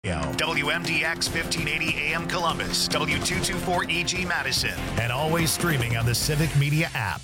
WMDX 1580 AM Columbus, W224EG Madison, and always streaming on the Civic Media app.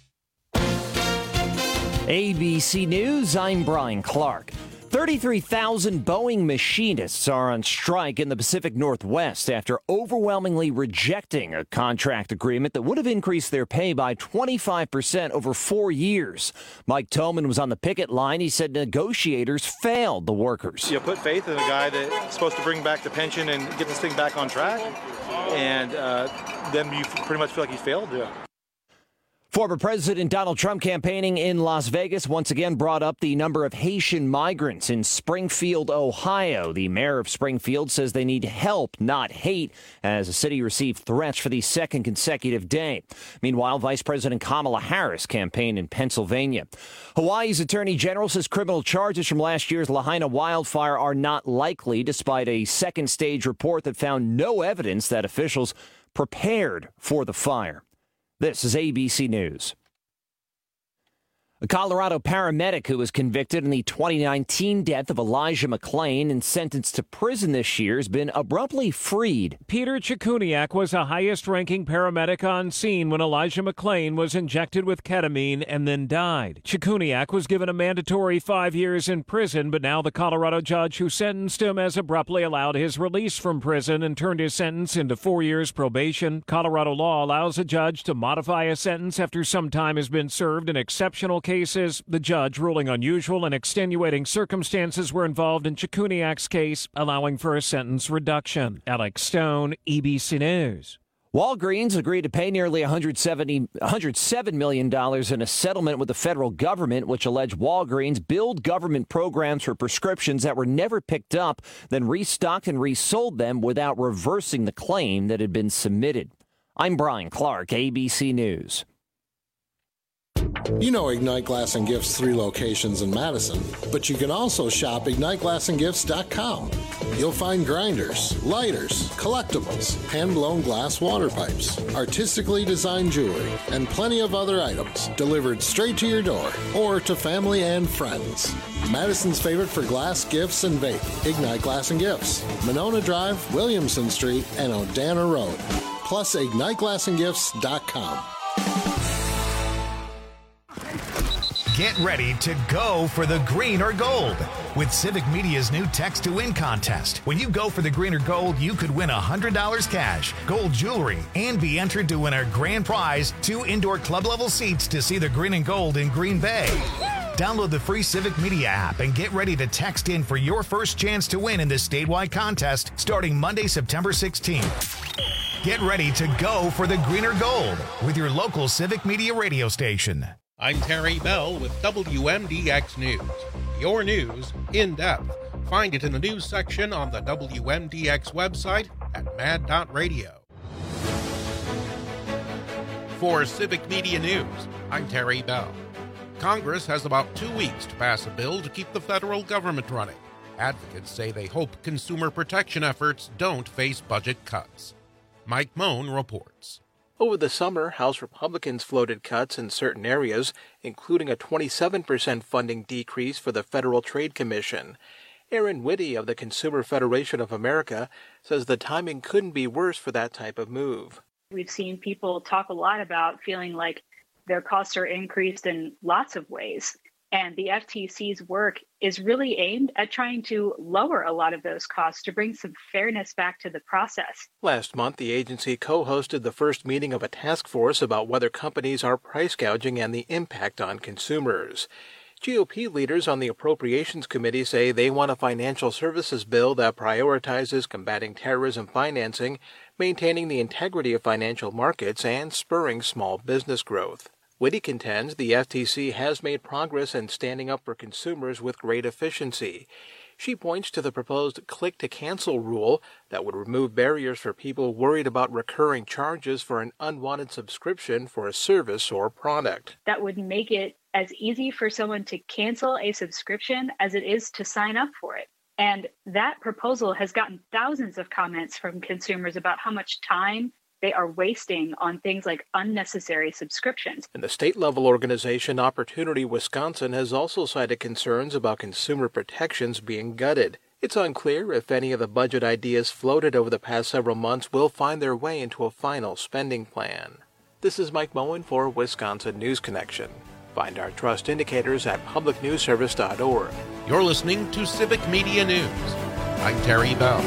ABC News, I'm Brian Clark. 33,000 Boeing machinists are on strike in the Pacific Northwest after overwhelmingly rejecting a contract agreement that would have increased their pay by 25% over 4 years. Mike Toman was on the picket line. He said negotiators failed the workers. You put faith in a guy that's supposed to bring back the pension and get this thing back on track, and then you pretty much feel like he's failed. Former President Donald Trump campaigning in Las Vegas once again brought up the number of Haitian migrants in Springfield, Ohio. The mayor of Springfield says they need help, not hate, as the city received threats for the second consecutive day. Meanwhile, Vice President Kamala Harris campaigned in Pennsylvania. Hawaii's Attorney General says criminal charges from last year's Lahaina wildfire are not likely, despite a second stage report that found no evidence that officials prepared for the fire. This is ABC News. A Colorado paramedic who was convicted in the 2019 death of Elijah McClain and sentenced to prison this year has been abruptly freed. Peter Chikuniak was the highest-ranking paramedic on scene when Elijah McClain was injected with ketamine and then died. Chikuniak was given a mandatory 5 years in prison, but now the Colorado judge who sentenced him has abruptly allowed his release from prison and turned his sentence into 4 years probation. Colorado law allows a judge to modify a sentence after some time has been served in exceptional cases. The judge ruling unusual and extenuating circumstances were involved in Chikuniak's case, allowing for a sentence reduction. Alex Stone, ABC News. Walgreens agreed to pay nearly $107 million in a settlement with the federal government, which alleged Walgreens billed government programs for prescriptions that were never picked up, then restocked and resold them without reversing the claim that had been submitted. I'm Brian Clark, ABC News. You know Ignite Glass and Gifts' 3 locations in Madison, but you can also shop IgniteGlassandGifts.com. You'll find grinders, lighters, collectibles, hand-blown glass water pipes, artistically designed jewelry, and plenty of other items delivered straight to your door or to family and friends. Madison's favorite for glass, gifts, and vape, Ignite Glass and Gifts, Monona Drive, Williamson Street, and Odana Road. Plus, IgniteGlassandGifts.com. Get ready to go for the green or gold with Civic Media's new Text to Win contest. When you go for the green or gold, you could win $100 cash, gold jewelry, and be entered to win our grand prize, 2 indoor club-level seats to see the green and gold in Green Bay. Download the free Civic Media app and get ready to text in for your first chance to win in this statewide contest starting Monday, September 16th. Get ready to go for the green or gold with your local Civic Media radio station. I'm Terry Bell with WMDX News. Your news in depth. Find it in the news section on the WMDX website at mad.radio. For Civic Media News, I'm Terry Bell. Congress has about 2 weeks to pass a bill to keep the federal government running. Advocates say they hope consumer protection efforts don't face budget cuts. Mike Moan reports. Over the summer, House Republicans floated cuts in certain areas, including a 27% funding decrease for the Federal Trade Commission. Aaron Whitty of the Consumer Federation of America says the timing couldn't be worse for that type of move. We've seen people talk a lot about feeling like their costs are increased in lots of ways. And the FTC's work is really aimed at trying to lower a lot of those costs to bring some fairness back to the process. Last month, the agency co-hosted the first meeting of a task force about whether companies are price gouging and the impact on consumers. GOP leaders on the Appropriations Committee say they want a financial services bill that prioritizes combating terrorism financing, maintaining the integrity of financial markets, and spurring small business growth. Whitty contends the FTC has made progress in standing up for consumers with great efficiency. She points to the proposed click-to-cancel rule that would remove barriers for people worried about recurring charges for an unwanted subscription for a service or product. That would make it as easy for someone to cancel a subscription as it is to sign up for it. And that proposal has gotten thousands of comments from consumers about how much time they are wasting on things like unnecessary subscriptions. And the state-level organization Opportunity Wisconsin has also cited concerns about consumer protections being gutted. It's unclear if any of the budget ideas floated over the past several months will find their way into a final spending plan. This is Mike Moen for Wisconsin News Connection. Find our trust indicators at publicnewsservice.org. You're listening to Civic Media News. I'm Terry Bell.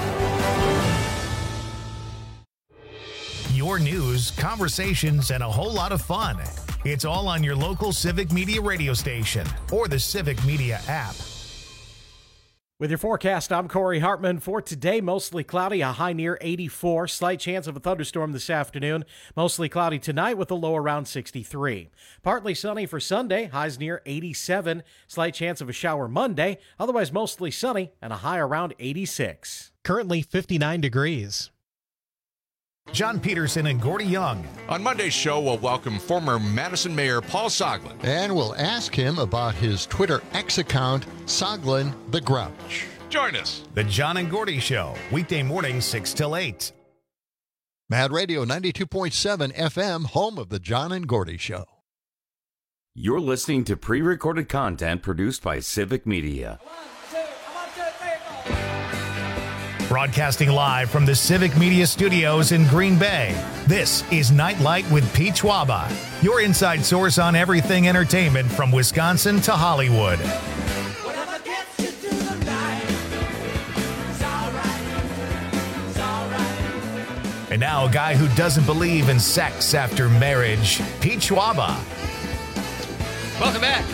Your news, conversations, and a whole lot of fun. It's all on your local Civic Media radio station or the Civic Media app. With your forecast, I'm Corey Hartman. For today, mostly cloudy, a high near 84. Slight chance of a thunderstorm this afternoon. Mostly cloudy tonight with a low around 63. Partly sunny for Sunday, highs near 87. Slight chance of a shower Monday. Otherwise mostly sunny and a high around 86. Currently 59 degrees. John Peterson and Gordy Young. On Monday's show, we'll welcome former Madison Mayor Paul Soglin. And we'll ask him about his Twitter X account, Soglin the Grouch. Join us. The John and Gordy Show, weekday mornings 6 till 8. Mad Radio 92.7 FM, home of the John and Gordy Show. You're listening to pre-recorded content produced by Civic Media. Broadcasting live from the Civic Media Studios in Green Bay, this is Nightlight with Pete Schwaba, your inside source on everything entertainment from Wisconsin to Hollywood. And now a guy who doesn't believe in sex after marriage, Pete Schwaba. Welcome back.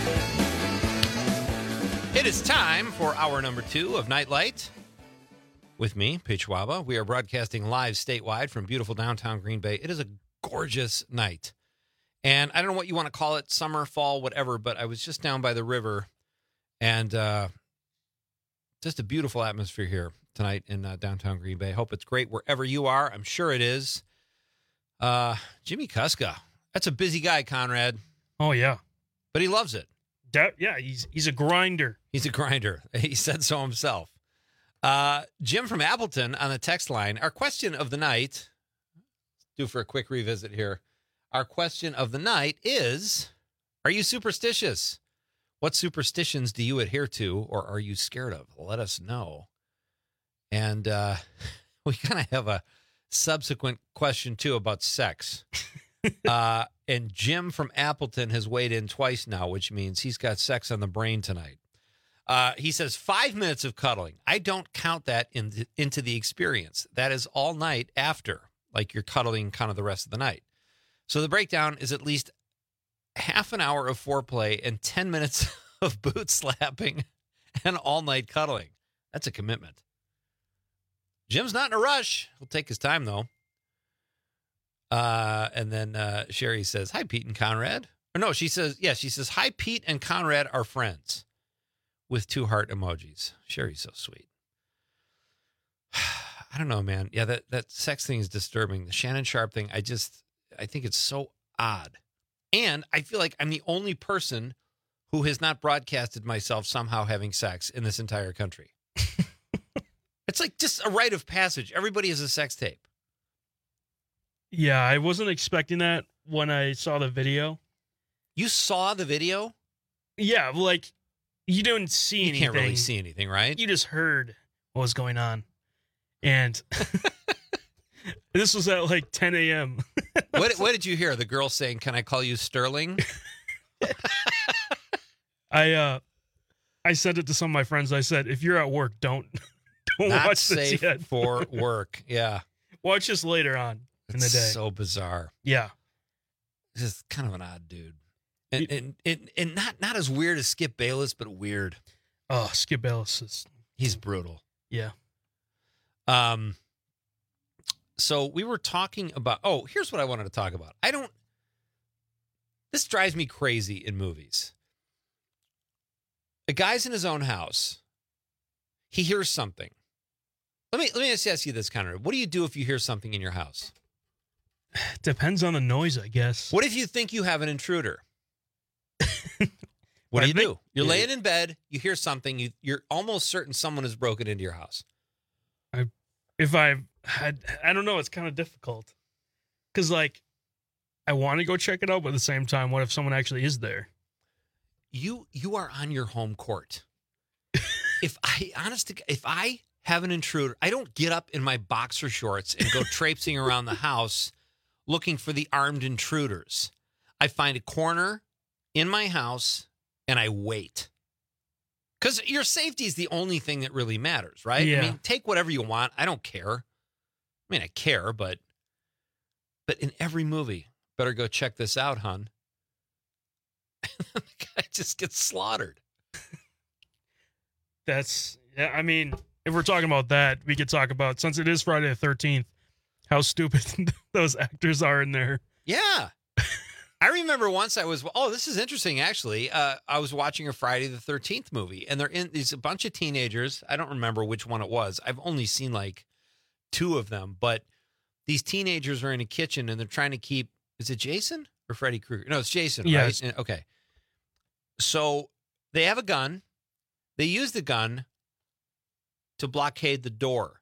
It is time for hour number 2 of Nightlight. With me, Pete Schwaba. We are broadcasting live statewide from beautiful downtown Green Bay. It is a gorgeous night. And I don't know what you want to call it, summer, fall, whatever, but I was just down by the river, and just a beautiful atmosphere here tonight in downtown Green Bay. Hope it's great wherever you are. I'm sure it is. Jimmy Kuska. That's a busy guy, Conrad. Oh, yeah. But he loves it. Yeah, he's a grinder. He's a grinder. He said so himself. Jim from Appleton on the text line. Our question of the night, due for a quick revisit here. Our question of the night is, are you superstitious? What superstitions do you adhere to or are you scared of? Let us know. And we kind of have a subsequent question, too, about sex. And Jim from Appleton has weighed in twice now, which means he's got sex on the brain tonight. He says 5 minutes of cuddling. I don't count that into the experience. That is all night after, like you're cuddling kind of the rest of the night. So the breakdown is at least half an hour of foreplay and 10 minutes of boot slapping and all night cuddling. That's a commitment. Jim's not in a rush. He'll take his time, though. And then Sherry says, hi, Pete and Conrad. Or no, she says, hi, Pete and Conrad are friends. With 2 heart emojis. Sherry's so sweet. I don't know, man. Yeah, that sex thing is disturbing. The Shannon Sharpe thing, I think it's so odd. And I feel like I'm the only person who has not broadcasted myself somehow having sex in this entire country. It's like just a rite of passage. Everybody has a sex tape. Yeah, I wasn't expecting that when I saw the video. You saw the video? Yeah, like... You don't see anything. You can't really see anything, right? You just heard what was going on. And this was at like 10 a.m. What did you hear? The girl saying, can I call you Sterling? I sent it to some of my friends. I said, if you're at work, don't Not watch safe this yet. for work. Yeah. Watch this later on in the day. So bizarre. Yeah. Just kind of an odd dude. And not as weird as Skip Bayless, but weird. Oh, Skip Bayless he's brutal. Yeah. So we were talking about, here's what I wanted to talk about. This drives me crazy in movies. A guy's in his own house. He hears something. Let me just ask you this, Conrad. What do you do if you hear something in your house? Depends on the noise, I guess. What if you think you have an intruder? What do you do? You're laying in bed, you hear something, you're almost certain someone has broken into your house. I don't know, it's kind of difficult. Because, like, I want to go check it out, but at the same time, what if someone actually is there? You are on your home court. If I have an intruder, I don't get up in my boxer shorts and go traipsing around the house looking for the armed intruders. I find a corner in my house and I wait. Because your safety is the only thing that really matters, right? Yeah. I mean, take whatever you want. I don't care. I mean, I care, but in every movie, better go check this out, hon. The guy just gets slaughtered. I mean, if we're talking about that, we could talk about, since it is Friday the 13th, how stupid those actors are in there. Yeah. I remember once this is interesting, actually. I was watching a Friday the 13th movie, and they're in these a bunch of teenagers. I don't remember which one it was. I've only seen like 2 of them, but these teenagers are in a kitchen, and they're trying to keep, is it Jason or Freddy Krueger? No, it's Jason, yes. Right? Okay. So they have a gun. They use the gun to blockade the door.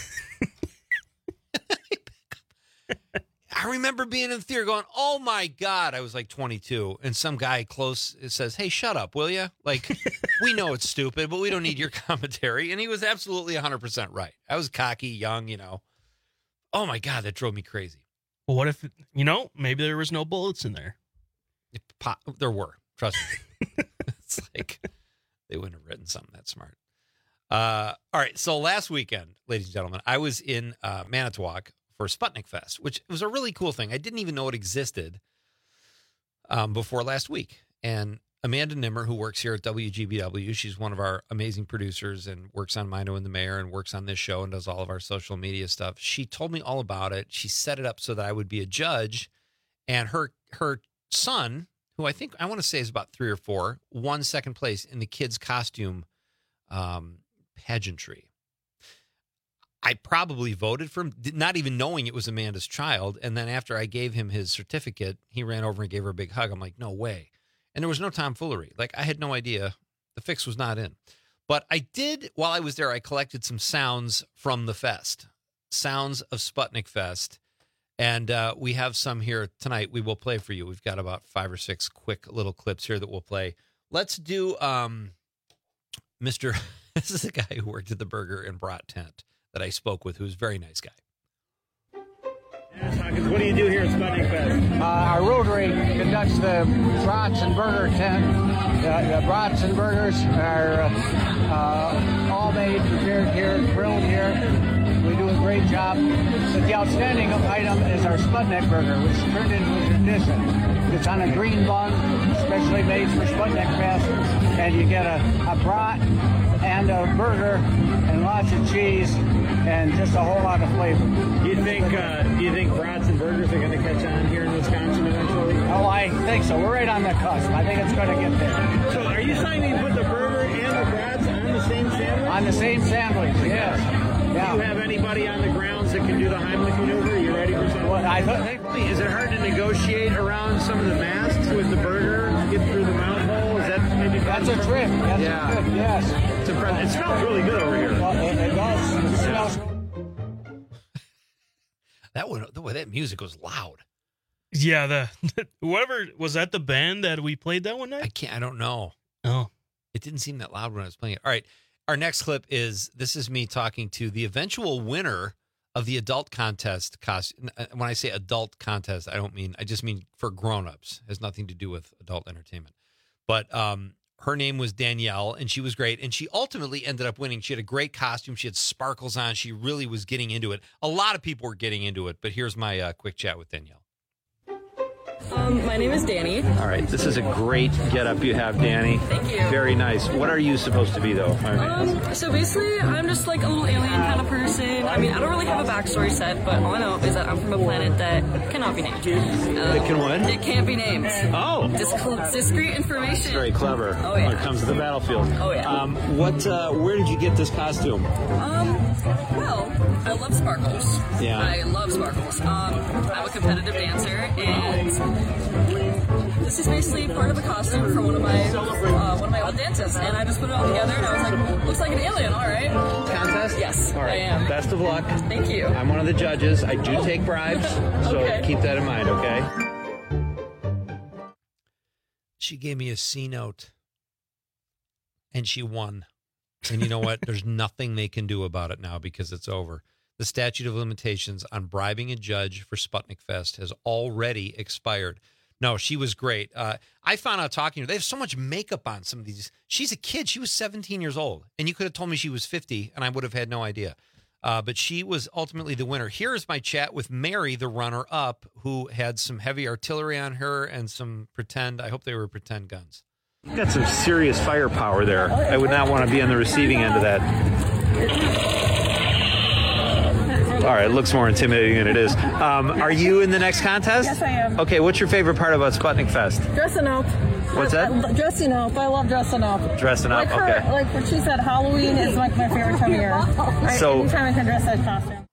I remember being in the theater going, oh, my God. I was like 22. And some guy close says, hey, shut up, will you? Like, we know it's stupid, but we don't need your commentary. And he was absolutely 100% right. I was cocky, young, Oh, my God, that drove me crazy. Well, what if, maybe there was no bullets in there? There were. Trust me. It's like they wouldn't have written something that smart. All right. So last weekend, ladies and gentlemen, I was in Manitowoc for Sputnik Fest, which was a really cool thing. I didn't even know it existed before last week. And Amanda Nimmer, who works here at WGBW, she's one of our amazing producers and works on Mino and the Mayor and works on this show and does all of our social media stuff. She told me all about it. She set it up so that I would be a judge. And her son, who I think I want to say is about 3 or 4, won second place in the kids' costume pageantry. I probably voted for him, not even knowing it was Amanda's child. And then after I gave him his certificate, he ran over and gave her a big hug. I'm like, no way. And there was no tomfoolery. Like, I had no idea. The fix was not in. But I did, while I was there, I collected some sounds from the fest, sounds of Sputnik Fest. And we have some here tonight we will play for you. We've got about 5 or 6 quick little clips here that we'll play. Let's do Mr. This is a guy who worked at the Burger and Brat tent that I spoke with, who's a very nice guy. What do you do here at Sputnik Fest? Our Rotary conducts the Brats and Burger tent. The Brats and Burgers are all made, prepared here, grilled here. We do a great job. But the outstanding item is our Sputnik Burger, which turned into a tradition. It's on a green bun, specially made for Sputnik Fest, and you get a brat and a burger and lots of cheese and just a whole lot of flavor. Do you think brats and burgers are going to catch on here in Wisconsin eventually? Oh, I think so. We're right on the cusp. I think it's going to get there. So are you saying you put the burger and the brats on the same sandwich? On the same sandwich, yes. Do you have anybody on the grounds that can do the Heimlich maneuver? Are you ready for something? Well, I think. Is it hard to negotiate around some of the masks with the burger to get through the mouth hole? Is that maybe? That's a trick. That's a trick, yes. It's impressive. It smells really good over here. Well, it does. It smells. That music was loud. Yeah, whoever was that, the band that we played that one night? I don't know. Oh, it didn't seem that loud when I was playing it. All right, our next clip is me talking to the eventual winner of the adult contest. When I say adult contest, I just mean for grown-ups. It has nothing to do with adult entertainment. But her name was Danielle, and she was great. And she ultimately ended up winning. She had a great costume. She had sparkles on. She really was getting into it. A lot of people were getting into it. But here's my quick chat with Danielle. My name is Danny. All right, this is a great getup you have, Danny. Thank you. Very nice. What are you supposed to be, though? So basically, I'm just like a little alien kind of person. I mean, I don't really have a backstory set, but all I know is that I'm from a planet that cannot be named. It can what? It can't be named. Oh. Discreet information. That's very clever. Oh, yeah. When it comes to the battlefield. Oh, yeah. Where did you get this costume? Well, I love sparkles. Yeah. I love sparkles. I'm a competitive dancer, and this is basically part of a costume for one of my old dances, and I just put it all together, and I was like, looks like an alien, all right. Contest? Yes, all right. I am. Best of luck. Thank you. I'm one of the judges. I do take bribes, so Okay. keep that in mind, okay? She gave me a C note, and she won. And you know what? There's nothing they can do about it now because it's over. The statute of limitations on bribing a judge for Sputnik Fest has already expired. No, she was great. I found out talking to her, they have so much makeup on some of these. She's a kid. She was 17 years old. And you could have told me she was 50, and I would have had no idea. But she was ultimately the winner. Here is my chat with Mary, the runner-up, who had some heavy artillery on her and some I hope they were pretend guns. You got some serious firepower there. I would not want to be on the receiving end of that. All right, it looks more intimidating than it is. Are you in the next contest? Yes, I am. Okay, what's your favorite part about Sputnik Fest? Dressing up. What's that? Dressing up. I love dressing up. Dressing up, okay. Like what she said, Halloween is like my favorite time of year. So, anytime I can dress that costume.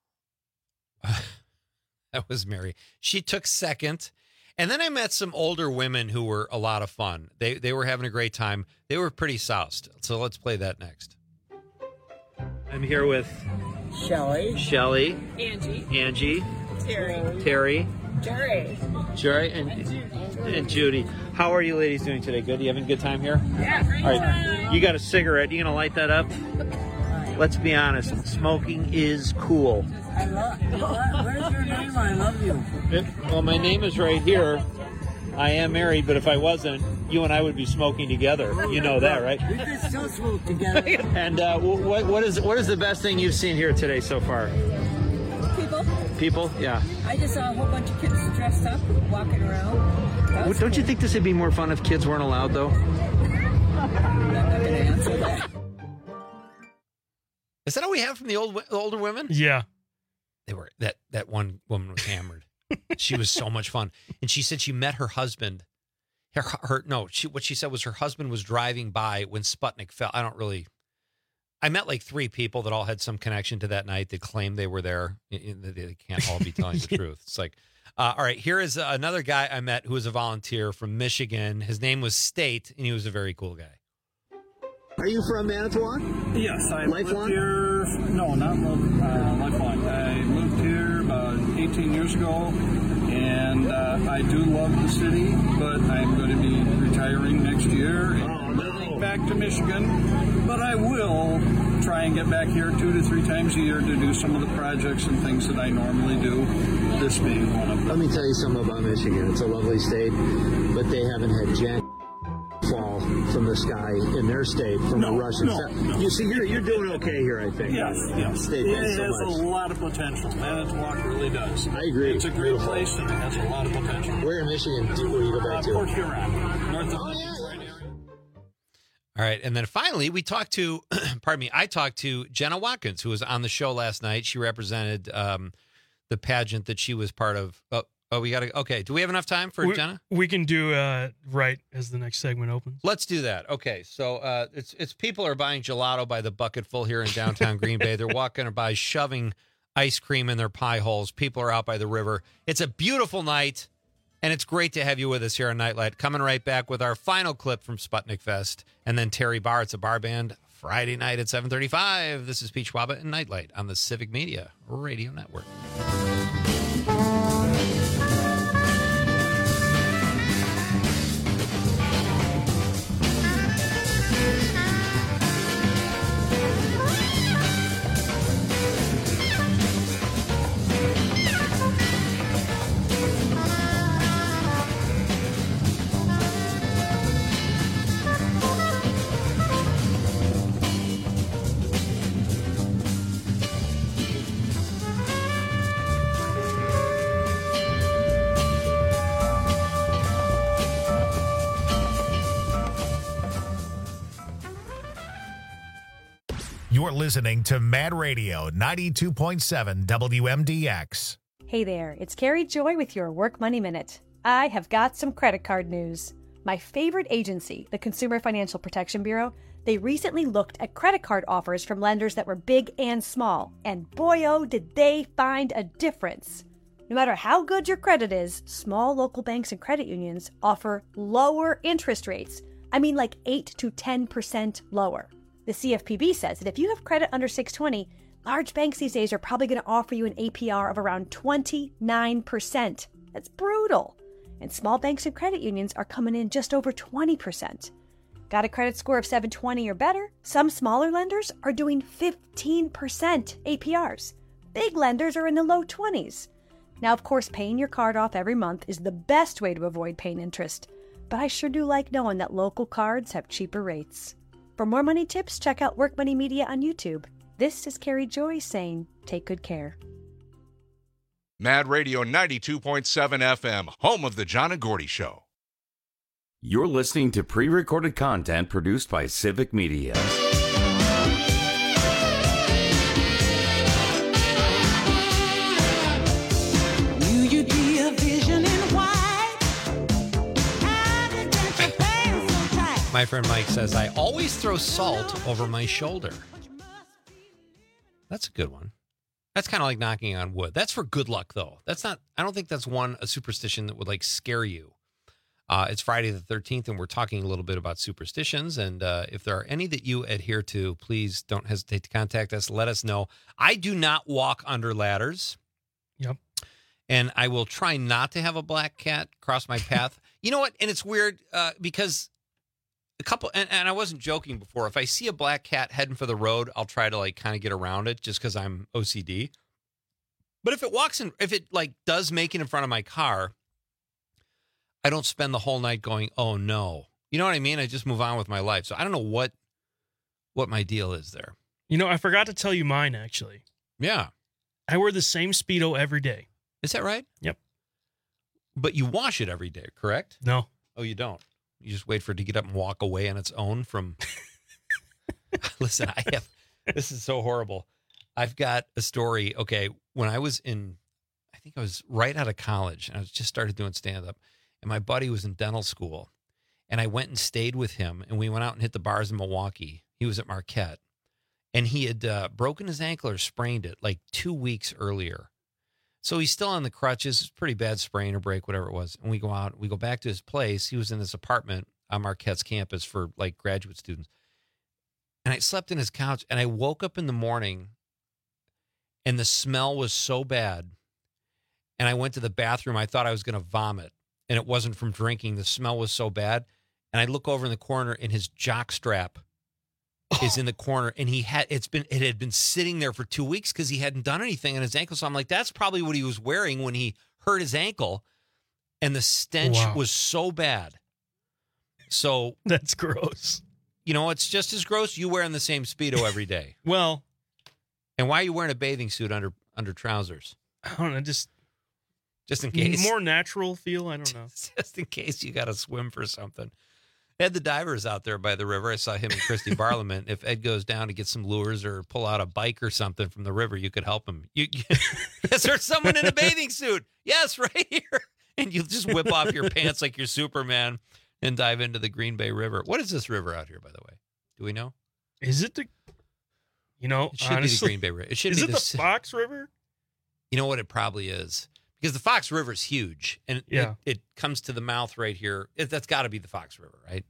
That was Mary. She took second. And then I met some older women who were a lot of fun. They were having a great time. They were pretty soused. So let's play that next. I'm here with Shelly, Angie, Terry, Jerry, and Judy. How are you ladies doing today? Good? You having a good time here? Yeah, great. All right. You got a cigarette. You gonna light that up? Let's be honest. Smoking is cool. Where's your name? I love you. Well, my name is right here. I am married, but if I wasn't, you and I would be smoking together. You know that, right? We could still smoke together. And what is the best thing you've seen here today so far? People? Yeah. I just saw a whole bunch of kids dressed up, walking around. Don't you think this would be more fun if kids weren't allowed, though? I'm not going to answer that. Is that all we have from the older women? Yeah. They were that one woman was hammered. She was so much fun. And she said she met her husband. What she said was her husband was driving by when Sputnik fell. I met like 3 people that all had some connection to that night that claimed they were there. They can't all be telling the truth. It's like, all right, here is another guy I met who was a volunteer from Michigan. His name was State, and he was a very cool guy. Are you from Manitowoc? Yes, I Lifelong? lived here. No, not Lifelong. I moved here about 18 years ago, and I do love the city, but I'm going to be retiring next year and moving back to Michigan. But I will try and get back here 2 to 3 times a year to do some of the projects and things that I normally do, this being one of them. Let me tell you something about Michigan. It's a lovely state, but they haven't had jack fall from the sky in their state from the Russians. No. You see, you're doing okay here, I think. Yes. State, It thanks so has much. a lot of potential. Manitowoc really does. I agree. It's a great place and it has a lot of potential. Where in Michigan will you go back to? Port Huron, north of All right. And then finally, we talked to, I talked to Jenna Watkins, who was on the show last night. She represented the pageant that she was part of. Okay. Do we have enough time for Jenna? We can do right as the next segment opens. Let's do that. Okay. So it's people are buying gelato by the bucketful here in downtown Green Bay. They're walking by shoving ice cream in their pie holes. People are out by the river. It's a beautiful night, and it's great to have you with us here on Nightlight. Coming right back with our final clip from Sputnik Fest, and then Terry Barr. It's a bar band Friday night at 7:35. This is Pete Schwaba and Nightlight on the Civic Media Radio Network. You're listening to Mad Radio 92.7 WMDX. Hey there, it's Carrie Joy with your Work Money Minute. I have got some credit card news. My favorite agency, the Consumer Financial Protection Bureau, they recently looked at credit card offers from lenders that were big and small, and boy oh did they find a difference. No matter how good your credit is, small local banks and credit unions offer lower interest rates. I mean like 8 to 10% lower. The CFPB says that if you have credit under 620, large banks these days are probably going to offer you an APR of around 29%. That's brutal. And small banks and credit unions are coming in just over 20%. Got a credit score of 720 or better? Some smaller lenders are doing 15% APRs. Big lenders are in the low 20s. Now, of course, paying your card off every month is the best way to avoid paying interest. But I sure do like knowing that local cards have cheaper rates. For more money tips, check out Work Money Media on YouTube. This is Carrie Joy saying, take good care. Mad Radio 92.7 FM, home of the John and Gordy Show. You're listening to pre-recorded content produced by Civic Media. My friend Mike says, I always throw salt over my shoulder. That's a good one. That's kind of like knocking on wood. That's for good luck, though. That's not, I don't think that's a superstition that would like scare you. It's Friday the 13th, and we're talking a little bit about superstitions. And if there are any that you adhere to, please don't hesitate to contact us. Let us know. I do not walk under ladders. Yep. And I will try not to have a black cat cross my path. You know what? And it's weird because a couple, and I wasn't joking before. If I see a black cat heading for the road, I'll try to like kind of get around it just because I'm OCD. But if it like does make it in front of my car, I don't spend the whole night going, oh no. You know what I mean? I just move on with my life. So I don't know what my deal is there. You know, I forgot to tell you mine, actually. Yeah. I wear the same Speedo every day. Is that right? Yep. But you wash it every day, correct? No. Oh, you don't? You just wait for it to get up and walk away on its own from... Listen, this is so horrible. I've got a story. Okay, when I was I think I was right out of college, and I just started doing stand-up, and my buddy was in dental school, and I went and stayed with him, and we went out and hit the bars in Milwaukee. He was at Marquette, and he had broken his ankle or sprained it like 2 weeks earlier. So he's still on the crutches. It's a pretty bad sprain or break, whatever it was. And we go back to his place. He was in this apartment on Marquette's campus for like graduate students. And I slept in his couch, and I woke up in the morning, and the smell was so bad. And I went to the bathroom. I thought I was going to vomit, and it wasn't from drinking. The smell was so bad. And I look over in the corner, and his jock strap is in the corner, and it had been sitting there for 2 weeks because he hadn't done anything on his ankle. So I'm like, that's probably what he was wearing when he hurt his ankle, and the stench was so bad. So that's gross. You know, it's just as gross. You wearing the same Speedo every day. Well, and why are you wearing a bathing suit under trousers? I don't know, just in case. More natural feel. I don't know. Just in case you got to swim for something. Ed the diver's out there by the river. I saw him and Christy Barliament. If Ed goes down to get some lures or pull out a bike or something from the river, you could help him. Is there someone in a bathing suit? Yes, right here. And you just whip off your pants like you're Superman and dive into the Green Bay River. What is this river out here, by the way? Do we know? Is it it should honestly, be the Green Bay River. It should is be it the Fox River? You know what? It probably is. Because the Fox River is huge, and it comes to the mouth right here. That's got to be the Fox River, right?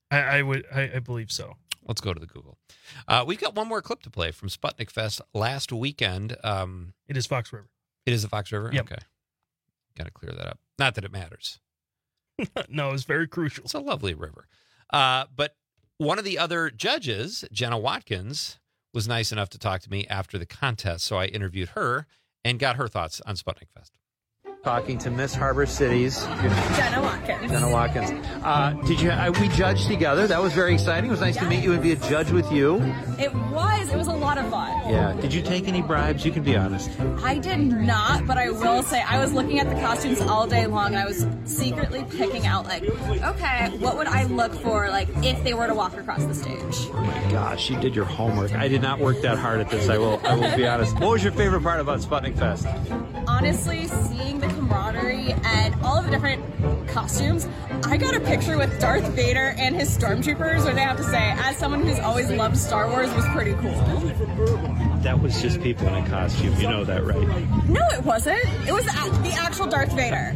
I believe so. Let's go to the Google. We've got one more clip to play from Sputnik Fest last weekend. It is Fox River. It is the Fox River? Yep. Okay. Got to clear that up. Not that it matters. No, it's very crucial. It's a lovely river. But one of the other judges, Jenna Watkins, was nice enough to talk to me after the contest, so I interviewed her and got her thoughts on Sputnik Fest. Talking to Miss Harbor Cities. Jenna Watkins. Jenna Watkins. We judged together. That was very exciting. It was nice to meet you and be a judge with you. It was a lot of fun. Yeah. Did you take any bribes? You can be honest. I did not, but I will say I was looking at the costumes all day long, and I was secretly picking out, like, okay, what would I look for, like, if they were to walk across the stage? Oh my gosh, you did your homework. I did not work that hard at this. I will be honest. What was your favorite part about Sputnik Fest? Honestly, seeing the camaraderie and all of the different costumes, I got a picture with Darth Vader and his stormtroopers, which I have to say, as someone who's always loved Star Wars, was pretty cool. That was just people in a costume. You know that, right? No, it wasn't. It was the actual Darth Vader.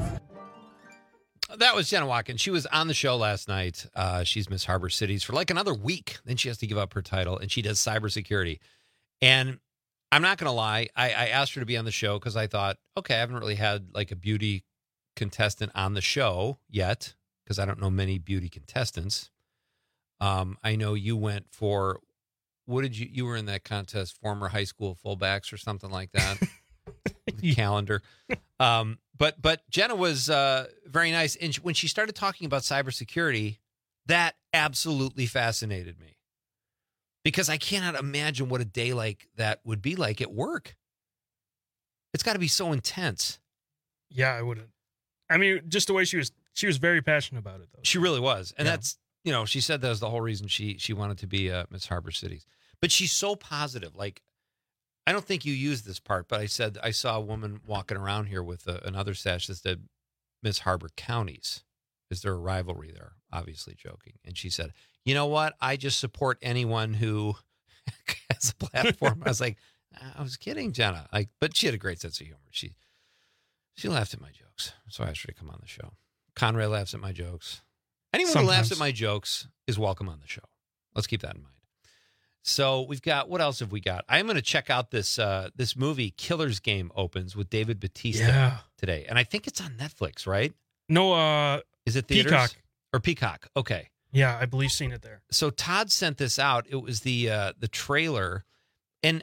That was Jenna Watkins. She was on the show last night. She's Miss Harbor Cities for like another week. Then she has to give up her title, and she does cybersecurity. And I'm not going to lie. I asked her to be on the show because I thought, okay, I haven't really had like a beauty contestant on the show yet because I don't know many beauty contestants. I know you went for, what did you were in that contest, former high school fullbacks or something like that. Calendar. But Jenna was very nice. And when she started talking about cybersecurity, that absolutely fascinated me. Because I cannot imagine what a day like that would be like at work. It's got to be so intense. Yeah, I wouldn't. I mean, just the way she was very passionate about it, though. She really was. And that's, she said that was the whole reason she wanted to be Miss Harbor Cities. But she's so positive. Like, I don't think you used this part, but I said I saw a woman walking around here with another sash that said Miss Harbor Counties. Is there a rivalry there? Obviously joking. And she said, you know what? I just support anyone who has a platform. I was like, I was kidding, Jenna. But she had a great sense of humor. She laughed at my jokes. So I asked her to come on the show. Conrad laughs at my jokes. Anyone who laughs at my jokes is welcome on the show. Let's keep that in mind. So we've got, what else have we got? I'm going to check out this movie, Killer's Game opens with David Bautista today. And I think it's on Netflix, right? No, is it theaters? Peacock. Or Peacock. Okay. Yeah, I believe seen it there. So Todd sent this out. It was the trailer. And,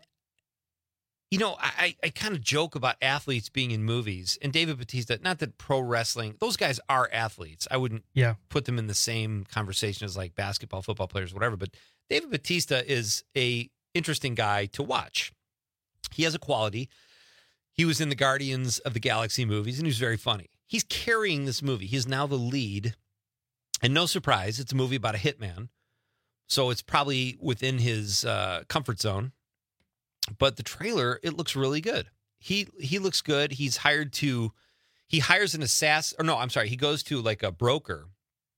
I kind of joke about athletes being in movies. And David Bautista, not that pro wrestling, those guys are athletes. I wouldn't put them in the same conversation as like basketball, football players, whatever. But David Bautista is a interesting guy to watch. He has a quality. He was in the Guardians of the Galaxy movies, and he was very funny. He's carrying this movie. He's now the lead. And no surprise, it's a movie about a hitman. So it's probably within his comfort zone. But the trailer, it looks really good. He looks good. He hires an assassin. Or no, I'm sorry. He goes to like a broker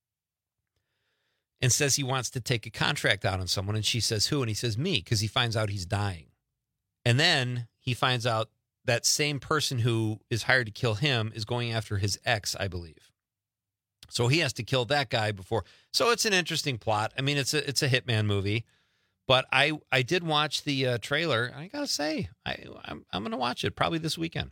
and says he wants to take a contract out on someone. And she says, who? And he says, me, because he finds out he's dying. And then he finds out that same person who is hired to kill him is going after his ex, I believe. So he has to kill that guy before. So it's an interesting plot. I mean, it's a hitman movie. But I did watch the trailer. I got to say, I'm going to watch it probably this weekend.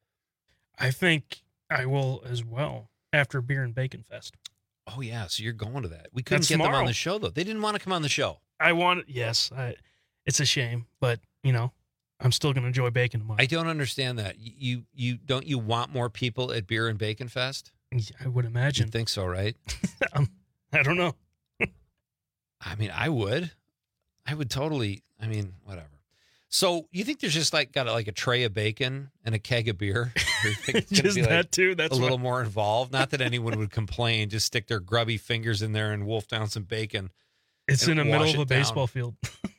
I think I will as well after Beer and Bacon Fest. Oh, yeah. So you're going to that. We couldn't get them on the show, though. They didn't want to come on the show. It's a shame. But, I'm still going to enjoy bacon tomorrow. I don't understand that. Don't you want more people at Beer and Bacon Fest? I would imagine. You think so, right? I don't know. I mean, I would totally, whatever. So you think there's just got a tray of bacon and a keg of beer? Just that too. That's a little more involved. Not that anyone would complain. Just stick their grubby fingers in there and wolf down some bacon. It's in the middle of a baseball field.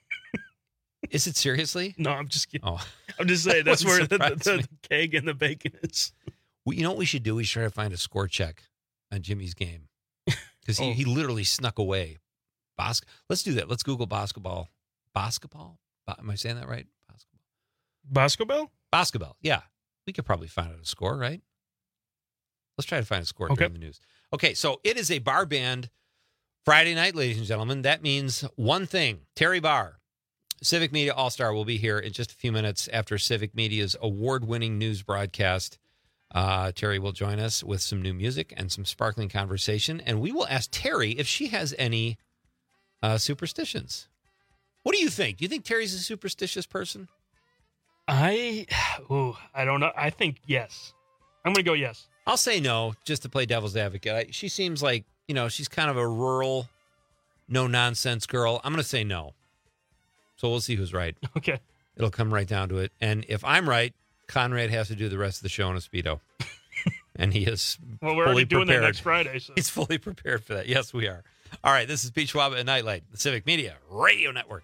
Is it seriously? No, I'm just kidding. Oh. I'm just saying that's where the keg and the bacon is. Well, you know what we should do? We should try to find a score check on Jimmy's game. Because he literally snuck away. Let's do that. Let's Google basketball. Basketball? Am I saying that right? Basketball? Basketball, yeah. We could probably find out a score, right? Let's try to find a score during the news. Okay, so it is a bar band Friday night, ladies and gentlemen. That means one thing. Terry Barr, Civic Media All-Star, will be here in just a few minutes after Civic Media's award-winning news broadcast. Terry will join us with some new music and some sparkling conversation, and we will ask Terry if she has any superstitions. What do you think? Do you think Terry's a superstitious person? I don't know. I think yes. I'm going to go yes. I'll say no, just to play devil's advocate. She seems like, she's kind of a rural, no-nonsense girl. I'm going to say no. So we'll see who's right. Okay. It'll come right down to it. And if I'm right, Conrad has to do the rest of the show in a Speedo. And he is well, we're already doing that next Friday. So. He's fully prepared for that. Yes, we are. All right, this is Pete Schwab at Nightlight, the Civic Media Radio Network.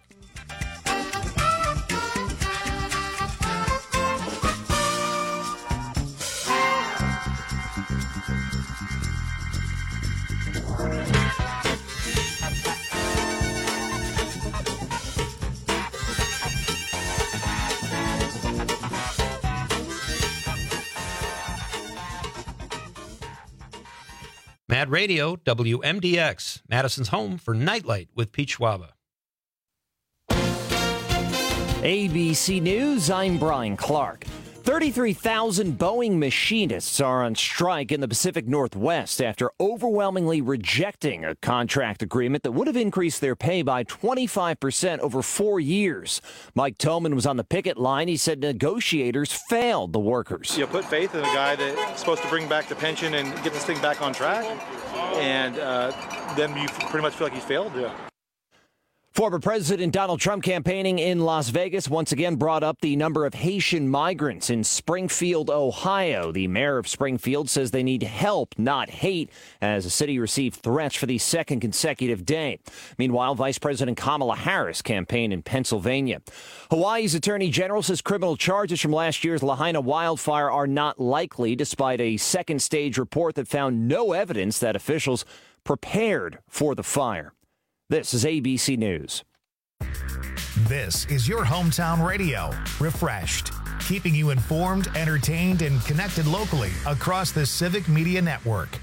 Mad Radio, WMDX, Madison's home for Nightlight with Pete Schwab. ABC News, I'm Brian Clark. 33,000 Boeing machinists are on strike in the Pacific Northwest after overwhelmingly rejecting a contract agreement that would have increased their pay by 25% over 4 years. Mike Toman was on the picket line. He said negotiators failed the workers. You put faith in a guy that's supposed to bring back the pension and get this thing back on track, and then you pretty much feel like he's failed. Yeah. Former President Donald Trump campaigning in Las Vegas once again brought up the number of Haitian migrants in Springfield, Ohio. The mayor of Springfield says they need help, not hate, as the city received threats for the second consecutive day. Meanwhile, Vice President Kamala Harris campaigned in Pennsylvania. Hawaii's Attorney General says criminal charges from last year's Lahaina wildfire are not likely, despite a second-stage report that found no evidence that officials prepared for the fire. This is ABC News. This is your hometown radio, Refreshed, keeping you informed, entertained, and connected locally across the Civic Media Network.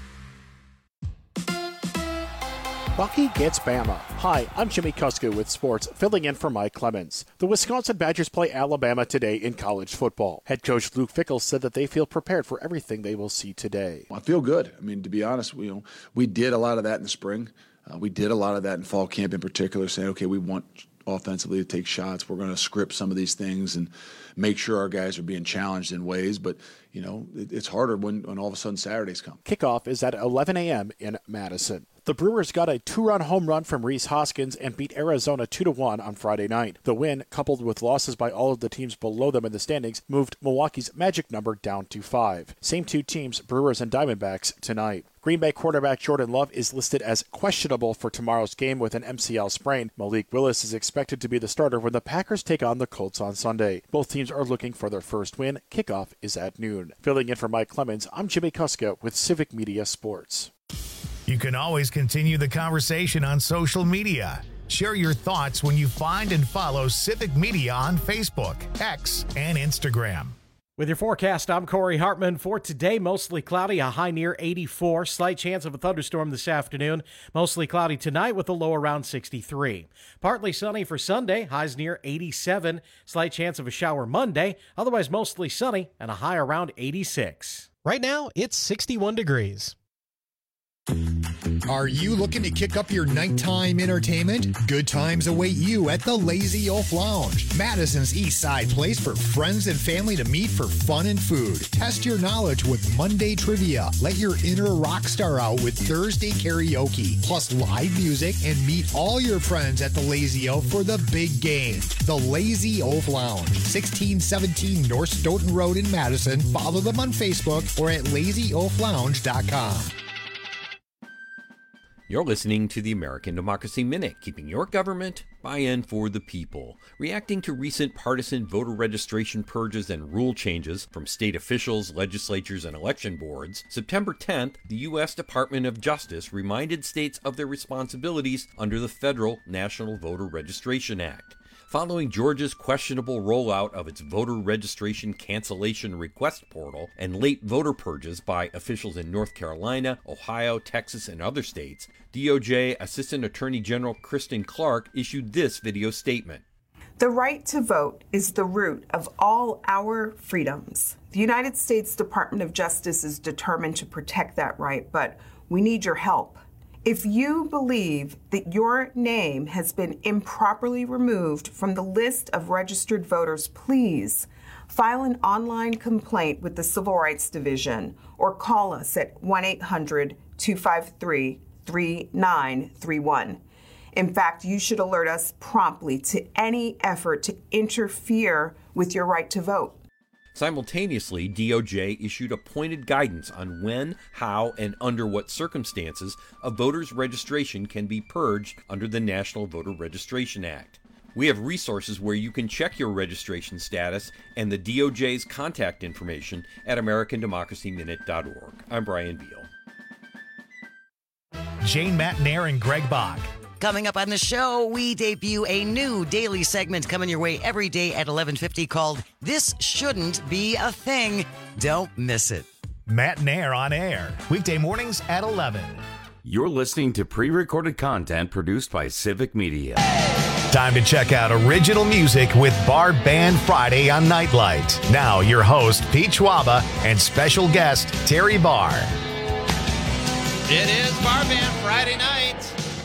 Bucky gets Bama. Hi, I'm Jimmy Kuska with sports, filling in for Mike Clemens. The Wisconsin Badgers play Alabama today in college football. Head coach Luke Fickell said that they feel prepared for everything they will see today. I feel good. I mean, to be honest, we did a lot of that in the spring. We did a lot of that in fall camp in particular, saying, okay, we want offensively to take shots. We're going to script some of these things and make sure our guys are being challenged in ways. But, it's harder when all of a sudden Saturdays come. Kickoff is at 11 a.m. in Madison. The Brewers got a 2-run home run from Rhys Hoskins and beat Arizona 2-1 on Friday night. The win, coupled with losses by all of the teams below them in the standings, moved Milwaukee's magic number down to 5. Same two teams, Brewers and Diamondbacks, tonight. Green Bay quarterback Jordan Love is listed as questionable for tomorrow's game with an MCL sprain. Malik Willis is expected to be the starter when the Packers take on the Colts on Sunday. Both teams are looking for their first win. Kickoff is at noon. Filling in for Mike Clemens, I'm Jimmy Kuska with Civic Media Sports. You can always continue the conversation on social media. Share your thoughts when you find and follow Civic Media on Facebook, X, and Instagram. With your forecast, I'm Corey Hartman. For today, mostly cloudy, a high near 84. Slight chance of a thunderstorm this afternoon. Mostly cloudy tonight with a low around 63. Partly sunny for Sunday, highs near 87. Slight chance of a shower Monday. Otherwise, mostly sunny and a high around 86. Right now, it's 61 degrees. Are you looking to kick up your nighttime entertainment? Good times await you at the Lazy Oaf Lounge, Madison's East Side place for friends and family to meet for fun and food. Test your knowledge with Monday trivia. Let your inner rock star out with Thursday karaoke, plus live music, and meet all your friends at the Lazy Oaf for the big game. The Lazy Oaf Lounge, 1617 North Stoughton Road in Madison. Follow them on Facebook or at lazyoaflounge.com. You're listening to the American Democracy Minute, keeping your government by and for the people. Reacting to recent partisan voter registration purges and rule changes from state officials, legislatures, and election boards, September 10th, the U.S. Department of Justice reminded states of their responsibilities under the federal National Voter Registration Act. Following Georgia's questionable rollout of its voter registration cancellation request portal and late voter purges by officials in North Carolina, Ohio, Texas, and other states, DOJ Assistant Attorney General Kristen Clark issued this video statement. The right to vote is the root of all our freedoms. The United States Department of Justice is determined to protect that right, but we need your help. If you believe that your name has been improperly removed from the list of registered voters, please file an online complaint with the Civil Rights Division or call us at 1-800-253-3931. In fact, you should alert us promptly to any effort to interfere with your right to vote. Simultaneously, DOJ issued a pointed guidance on when, how, and under what circumstances a voter's registration can be purged under the National Voter Registration Act. We have resources where you can check your registration status and the DOJ's contact information at AmericanDemocracyMinute.org. I'm Brian Beal. Jane Matnair and Greg Bach. Coming up on the show, we debut a new daily segment coming your way every day at 11:50 called This Shouldn't Be a Thing. Don't miss it. Matnair on air, weekday mornings at 11. You're listening to pre-recorded content produced by Civic Media. Time to check out original music with Bar Band Friday on Nightlight. Now, your host, Pete Schwaba, and special guest, Terry Barr. It is Bar Band Friday night.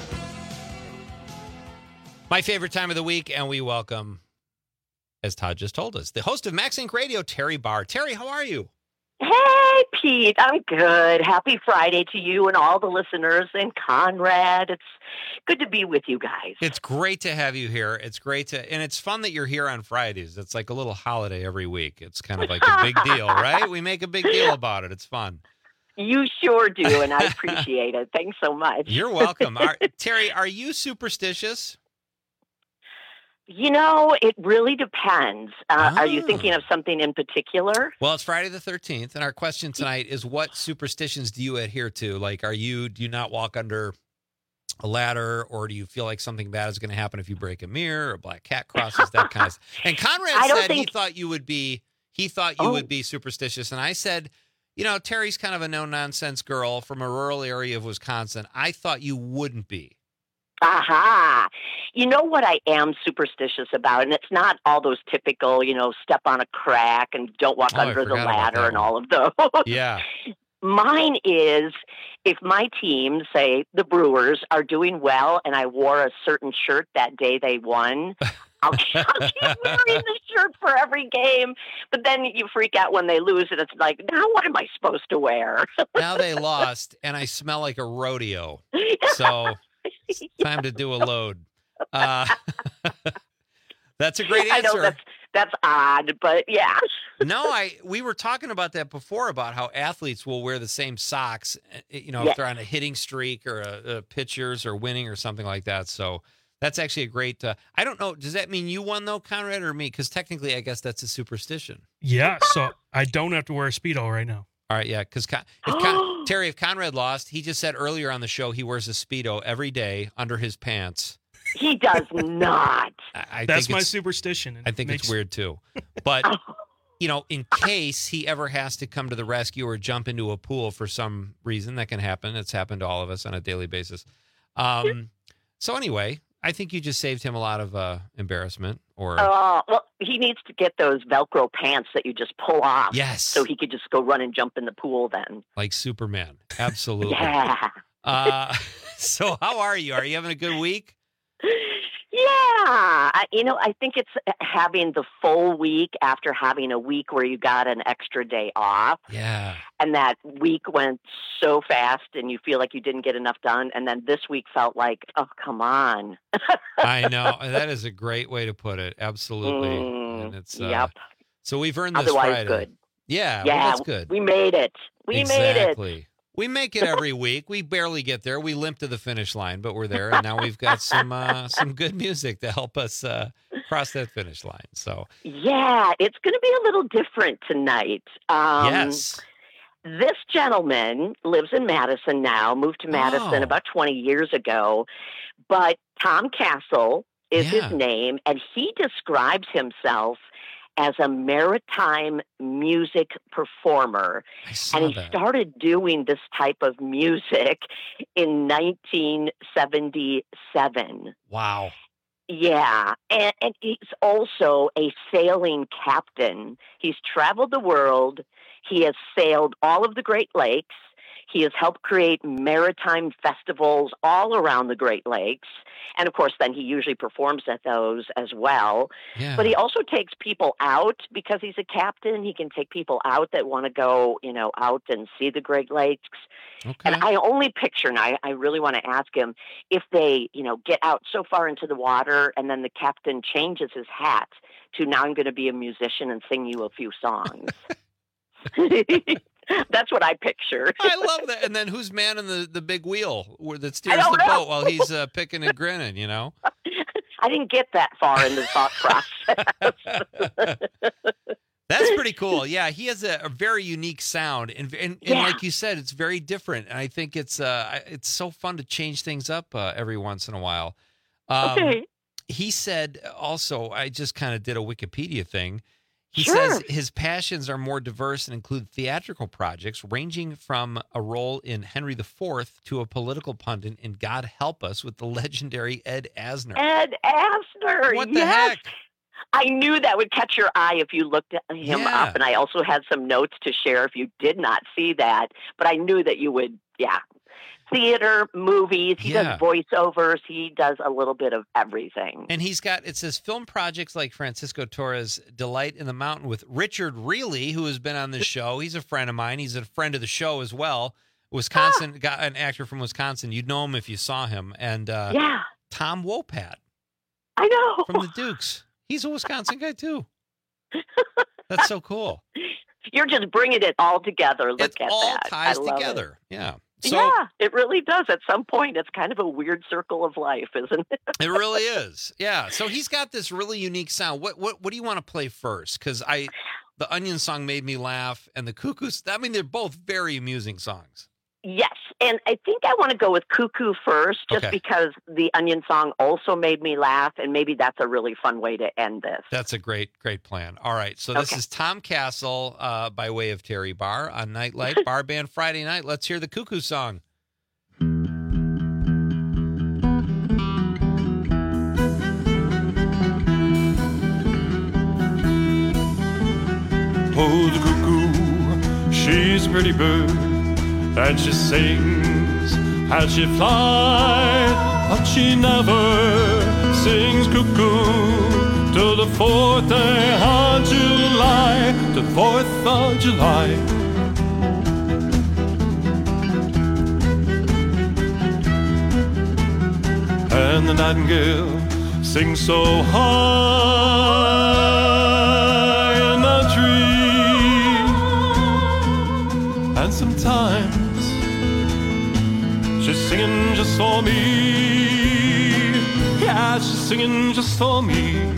My favorite time of the week, and we welcome, as Todd just told us, the host of Max Inc. Radio, Terry Barr. Terry, how are you? Hey, Pete. I'm good. Happy Friday to you and all the listeners and Conrad. It's good to be with you guys. It's great to have you here. It's great and it's fun that you're here on Fridays. It's like a little holiday every week. It's kind of like a big deal, right? We make a big deal about it. It's fun. You sure do, and I appreciate it. Thanks so much. You're welcome. Terry, are you superstitious? You know, it really depends. Are you thinking of something in particular? Well, it's Friday the 13th, and our question tonight is, what superstitions do you adhere to? Like, do you not walk under a ladder, or do you feel like something bad is going to happen if you break a mirror, or a black cat crosses, that kind of stuff? And Conrad said he thought you would be superstitious, and I said, you know, Terry's kind of a no-nonsense girl from a rural area of Wisconsin. I thought you wouldn't be. Aha. You know what I am superstitious about, and it's not all those typical, step on a crack and don't walk under the ladder and all of those. Yeah. Mine is if my team, say the Brewers, are doing well and I wore a certain shirt that day they won, I'll keep wearing the shirt for every game. But then you freak out when they lose, and it's like, now what am I supposed to wear? Now they lost, and I smell like a rodeo. So it's time to do a load. That's a great answer. I know that's odd, but yeah. No, we were talking about that before, about how athletes will wear the same socks, if they're on a hitting streak or a pitchers or winning or something like that. So that's actually a great. I don't know. Does that mean you won though, Conrad, or me? Because technically, I guess that's a superstition. Yeah. So I don't have to wear a Speedo right now. All right, yeah, because Terry, if Conrad lost, he just said earlier on the show he wears a Speedo every day under his pants. He does not. That's my superstition. I think it's weird too. But, in case he ever has to come to the rescue or jump into a pool for some reason, that can happen. It's happened to all of us on a daily basis. So anyway, I think you just saved him a lot of embarrassment. Well, he needs to get those Velcro pants that you just pull off. Yes. So he could just go run and jump in the pool then. Like Superman. Absolutely. Yeah. So how are you? Are you having a good week? Yeah. I think it's having the full week after having a week where you got an extra day off. Yeah. And that week went so fast and you feel like you didn't get enough done. And then this week felt like, oh, come on. I know. That is a great way to put it. Absolutely. And it's, yep. So we've earned this Otherwise, Friday. good. Yeah. Yeah. Well, that's good. We made it. We made it. We make it every week. We barely get there. We limp to the finish line, but we're there. And now we've got some good music to help us cross that finish line. So yeah, it's going to be a little different tonight. Yes. This gentleman lives in Madison now, moved to Madison about 20 years ago. But Tom Castle is his name, and he describes himself as a maritime music performer. And he started doing this type of music in 1977. Wow. Yeah. And he's also a sailing captain. He's traveled the world. He has sailed all of the Great Lakes. He has helped create maritime festivals all around the Great Lakes. And, of course, then he usually performs at those as well. Yeah. But he also takes people out because he's a captain. He can take people out that want to go, out and see the Great Lakes. Okay. And I only picture, and I really want to ask him, if they, get out so far into the water and then the captain changes his hat to, now I'm going to be a musician and sing you a few songs. That's what I picture. I love that. And then who's manning the big wheel that steers the boat while he's picking and grinning, I didn't get that far in the thought process. That's pretty cool. Yeah, he has a very unique sound. And like you said, it's very different. And I think it's so fun to change things up every once in a while. Okay. He said also, I just kind of did a Wikipedia thing. He says his passions are more diverse and include theatrical projects ranging from a role in Henry IV to a political pundit in God Help Us with the legendary Ed Asner. Ed Asner. What the heck? I knew that would catch your eye if you looked him up, and I also had some notes to share if you did not see that, but I knew that you would, Theater, movies, he does voiceovers, he does a little bit of everything. And he's got, it says, film projects like Francisco Torres' Delight in the Mountain with Richard Reilly, who has been on this show. He's a friend of mine. He's a friend of the show as well. Wisconsin, got an actor from Wisconsin. You'd know him if you saw him. And Tom Wopat. I know. From the Dukes. He's a Wisconsin guy, too. That's so cool. You're just bringing it all together. Look at that. It all ties together. Yeah. So, it really does. At some point, it's kind of a weird circle of life, isn't it? It really is. Yeah. So he's got this really unique sound. What do you want to play first? Because the Onion song made me laugh, and the Cuckoos. I mean, they're both very amusing songs. Yes, and I think I want to go with Cuckoo first, just because the Onion song also made me laugh, and maybe that's a really fun way to end this. That's a great plan. All right, so this is Tom Castle by way of Terry Barr on Nightlight Bar Band Friday night. Let's hear the Cuckoo song. Oh, the cuckoo, she's a pretty bird, and she sings as she flies, but she never sings cuckoo till the 4th day of July, to the 4th of July. And the nightingale sings so high in the tree, and sometimes she's singing just for me. Yeah, she's singing just for me.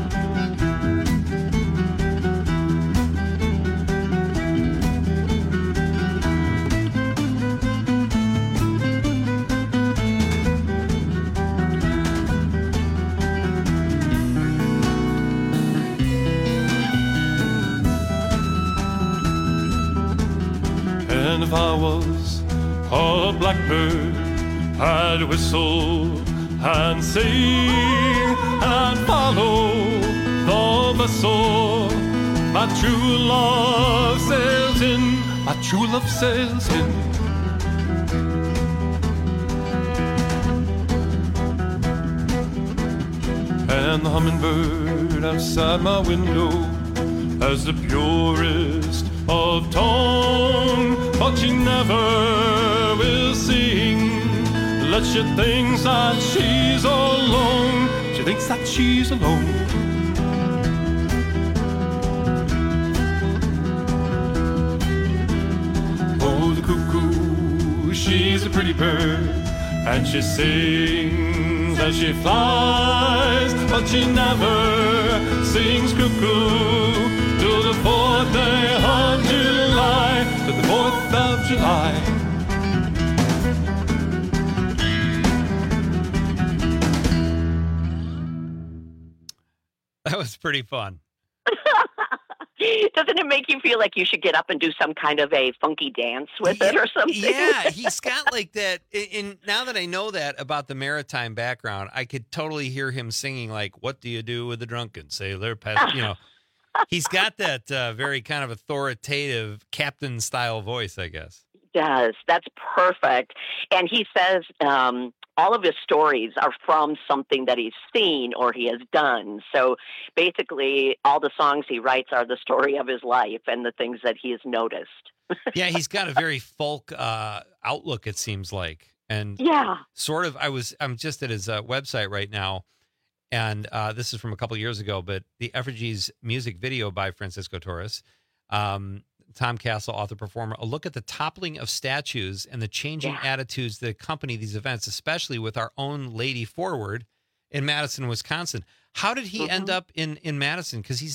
And if I was a blackbird, I'd whistle and sing and follow the vessel my true love sails in, my true love sails in. And the hummingbird outside my window has the purest of tone, but she never will sing. Let she thinks that she's alone. She thinks that she's alone. Oh, the cuckoo, she's a pretty bird, and she sings as she flies, but she never sings cuckoo till the 4th day of July, to the 4th of July. That was pretty fun. Doesn't it make you feel like you should get up and do some kind of a funky dance with it or something? Yeah, he's got like that. And now that I know that about the maritime background, I could totally hear him singing like, "What do you do with a drunken sailor?" You know, he's got that very kind of authoritative captain style voice, I guess. He does. That's perfect. And he says all of his stories are from something that he's seen or he has done. So basically, all the songs he writes are the story of his life and the things that he has noticed. Yeah, he's got a very folk outlook, it seems like. And sort of, I'm just at his website right now, and this is from a couple years ago, but the Effigies music video by Francisco Torres, Tom Castle, author, performer, a look at the toppling of statues and the changing attitudes that accompany these events, especially with our own Lady Forward in Madison, Wisconsin. How did he end up in Madison? Because he's not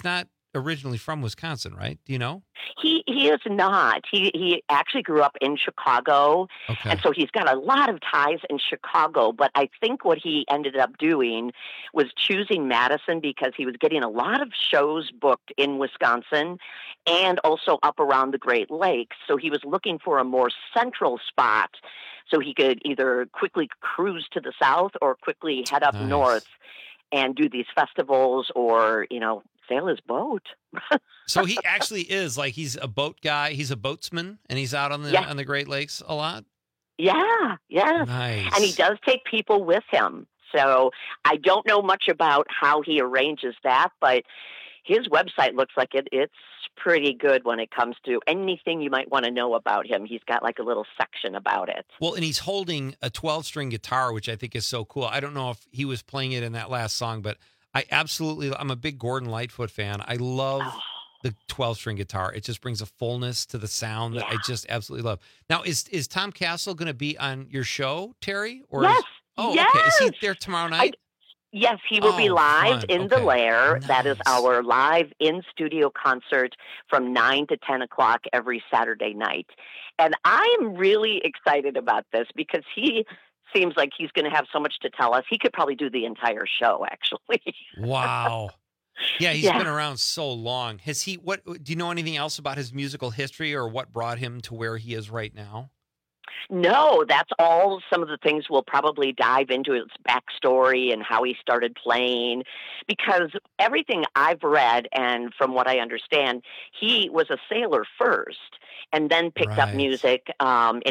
originally from Wisconsin, right? Do you know? He is not. He actually grew up in Chicago, and so he's got a lot of ties in Chicago. But I think what he ended up doing was choosing Madison because he was getting a lot of shows booked in Wisconsin and also up around the Great Lakes. So he was looking for a more central spot so he could either quickly cruise to the south or quickly head up north and do these festivals or, sail his boat. So he actually is he's a boat guy. He's a boatsman, and he's out on the Great Lakes a lot. Yeah, yeah. Nice. And he does take people with him. So I don't know much about how he arranges that, but his website looks like it's pretty good when it comes to anything you might want to know about him. He's got a little section about it. Well, and he's holding a 12-string guitar, which I think is so cool. I don't know if he was playing it in that last song, but I'm a big Gordon Lightfoot fan. I love the 12-string guitar. It just brings a fullness to the sound that I just absolutely love. Now, is Tom Castle going to be on your show, Terry? Or yes. Okay. Is he there tomorrow night? Yes, he will be live in the Lair. Nice. That is our live in-studio concert from 9 to 10 o'clock every Saturday night. And I am really excited about this because he seems like he's going to have so much to tell us. He could probably do the entire show, actually. Wow. Yeah, he's been around so long. Do you know anything else about his musical history or what brought him to where he is right now? No, that's all. Some of the things we'll probably dive into his backstory and how he started playing, because everything I've read and from what I understand, he was a sailor first and then picked up music in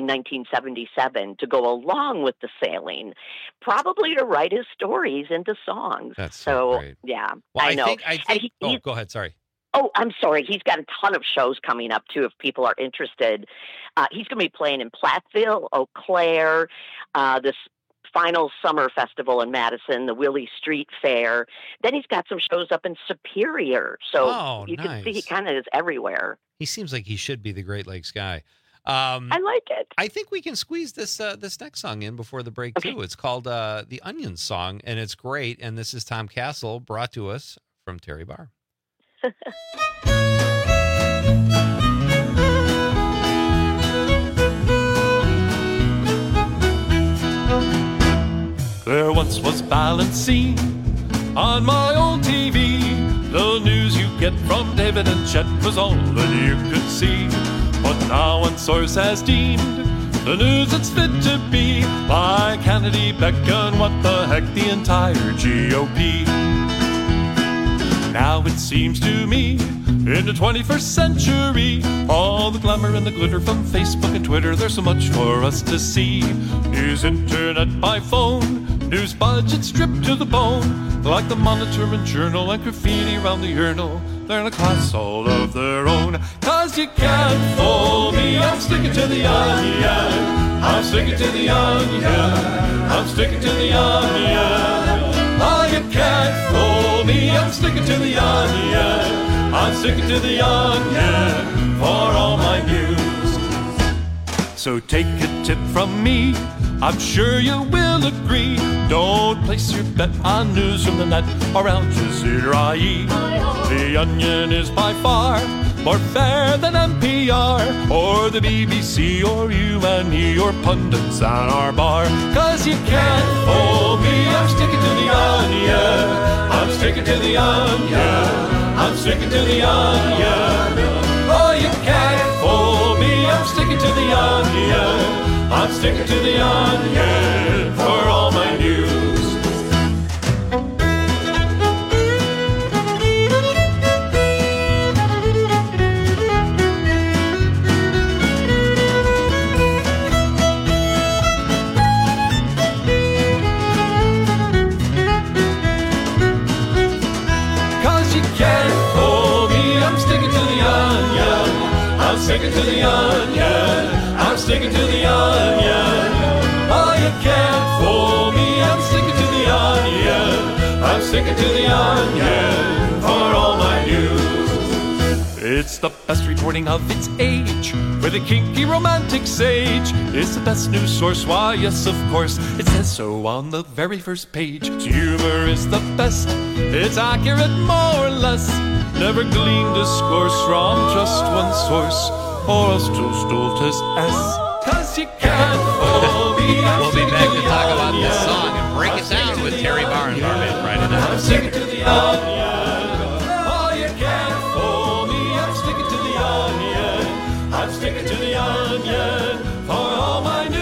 1977 to go along with the sailing, probably to write his stories into songs. That's so great. Yeah, well, I know. I think go ahead. Sorry. Oh, I'm sorry. He's got a ton of shows coming up, too, if people are interested. He's going to be playing in Platteville, Eau Claire, this final summer festival in Madison, the Willie Street Fair. Then he's got some shows up in Superior. So you can see he kind of is everywhere. He seems like he should be the Great Lakes guy. I like it. I think we can squeeze this next song in before the break, too. It's called The Onion Song, and it's great. And this is Tom Castle, brought to us from Terry Barr. There once was Balancine on my old TV. The news you get from David and Chet was all that you could see. But now one source has deemed the news that's fit to be like Kennedy, Beck, and what the heck, the entire GOP. Now it seems to me, in the 21st century, all the glamour and the glitter from Facebook and Twitter, there's so much for us to see. News, internet by phone, news budget stripped to the bone, like the Monitor and Journal and graffiti around the urinal. They're in a class all of their own. 'Cause you can't fool me, I'm sticking to the onion. I'm sticking to the onion. I'm sticking to the onion. Oh, you can't fool me, I'm sticking to the onion. I'm sticking to the onion for all my news. So take a tip from me, I'm sure you will agree. Don't place your bet on news from the net or Al Jazeera. The Onion is by far more fair than NPR or the BBC or UNE or pundits at our bar. 'Cause you can't fool me, I'm sticking to the onion. I'm sticking to the onion. I'm sticking to the onion. Oh, you can't fool me, I'm sticking to the onion. I'm sticking to the onion for all my news. I'm sticking to the onion. I'm sticking to the onion. Oh, you can't fool me. I'm sticking to the onion. I'm sticking to the onion for all my news. It's the best reporting of its age. With a kinky romantic sage. It's the best news source. Why, yes, of course. It says so on the very first page. Its humor is the best. It's accurate, more or less. never gleaned discourse from just one source, or else too stoltest S. 'Cause you can't fool me. We'll be back to talk about this song and break it down with Terry Barr and Barband Friday night. I'm sticking to the onion. Oh, you can't fool me. I'm sticking to the onion. I'm sticking to the onion for all my news.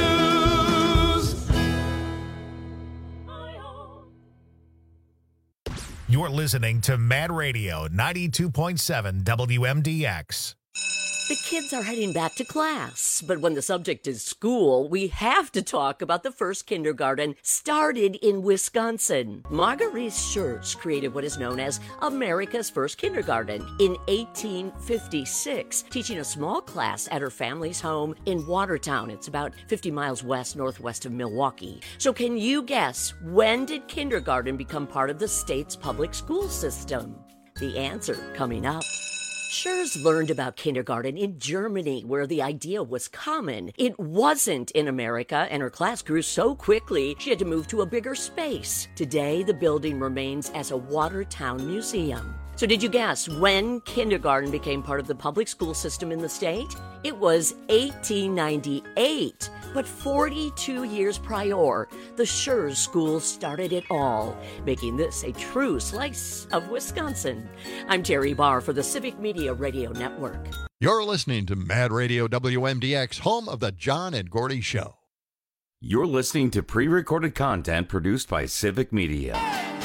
You're listening to Mad Radio 92.7 WMDX. The kids are heading back to class, but when the subject is school, we have to talk about the first kindergarten started in Wisconsin. Marguerite Schurz created what is known as America's first kindergarten in 1856, teaching a small class at her family's home in Watertown. It's about 50 miles northwest of Milwaukee. So can you guess, when did kindergarten become part of the state's public school system? The answer coming up. Schurz learned about kindergarten in Germany, where the idea was common. It wasn't in America, and her class grew so quickly she had to move to a bigger space. Today, the building remains as a Watertown museum. So did you guess when kindergarten became part of the public school system in the state? It was 1898. But 42 years prior, the Schurz School started it all, making this a true slice of Wisconsin. I'm Terry Barr for the Civic Media Radio Network. You're listening to Mad Radio WMDX, home of the John and Gordy Show. You're listening to pre-recorded content produced by Civic Media.